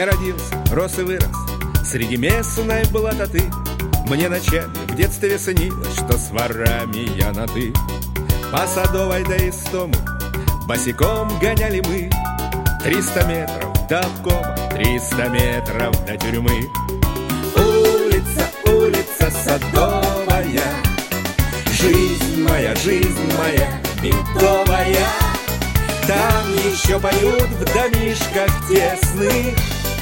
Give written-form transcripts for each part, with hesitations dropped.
Я родился, рос и вырос среди местной блатоты. Мне ночами в детстве снилось, что с ворами я на «ты». По Садовой до Истому босиком гоняли мы 300 метров до обкома, 300 метров до тюрьмы. Улица, улица Садовая, жизнь моя бедовая. Там еще поют в домишках тесных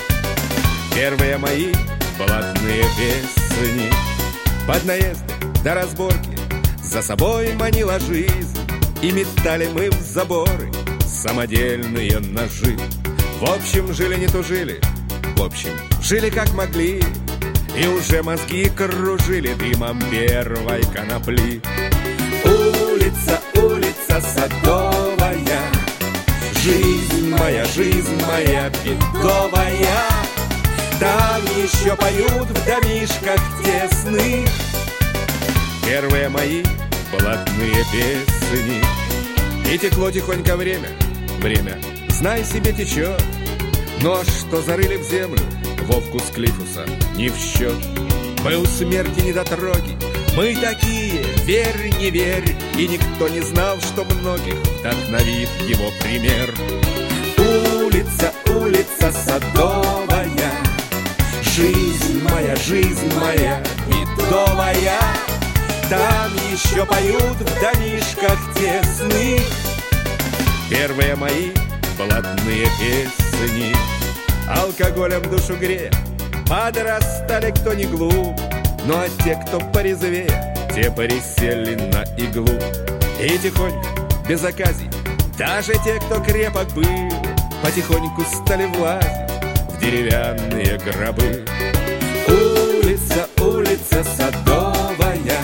первые мои блатные песни. Под наезды до разборки за собой манила жизнь, и метали мы в заборы самодельные ножи. В общем, жили не тужили, в общем, жили как могли, и уже мозги кружили дымом первой конопли. Улица, улица Садовая, жизнь моя бедовая. Там еще поют в домишках тесных первые мои блатные песни. И текло тихонько время, знай себе, течет. Но что зарыли в землю Вовку Склифуса не в счет. Мы у смерти недотроги, мы такие, верь, не верь. И никто не знал, что многих вдохновит его пример. Улица, улица Садовая, жизнь моя бедовая. Там еще поют в домишках тесных первые мои блатные песни. Алкоголем душу грея подрастали кто не глуп, ну а те, кто порезвее, те пересели на иглу. И тихонько, без оказий, даже те, кто крепок был, потихоньку стали влазить в деревянные гробы. Улица, улица Садовая,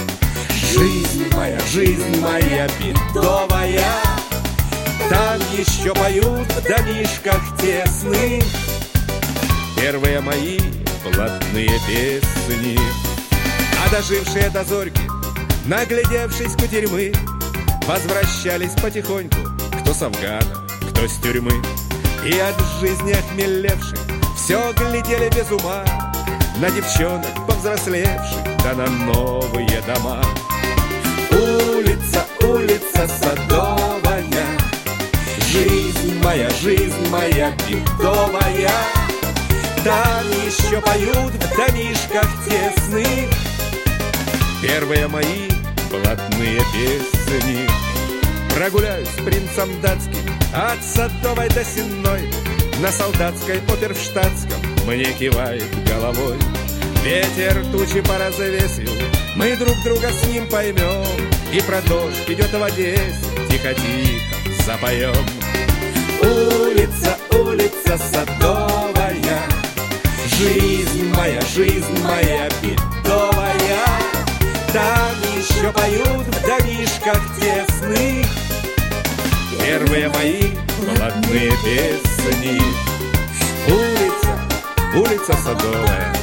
жизнь моя бедовая. Там еще поют в домишках тесных первые мои блатные песни. А дожившие до зорьки, наглядевшись кутерьмы, возвращались потихоньку, кто с Афгана, кто с тюрьмы. И от жизни охмелевших все глядели без ума на девчонок повзрослевших, да на новые дома. Улица, улица Садовая, жизнь моя бедовая. Там еще поют в домишках тесных первые мои блатные песни. Прогуляюсь с принцем датским от Садовой до Сенной, на солдатской оперштатском мне кивает головой. Ветер тучи поразвесил, мы друг друга с ним поймем, и про дождь идет в Одессе, тихо-тихо запоем. Улица, улица Садовая, жизнь моя бедовая. Там еще поют в домишках тесных первые мои блатные песни. Улица, улица Садовая,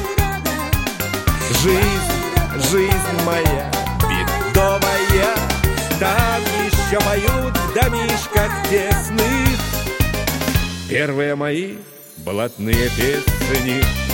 жизнь моя бедовая. Там еще поют в домишках тесных первые мои блатные песни.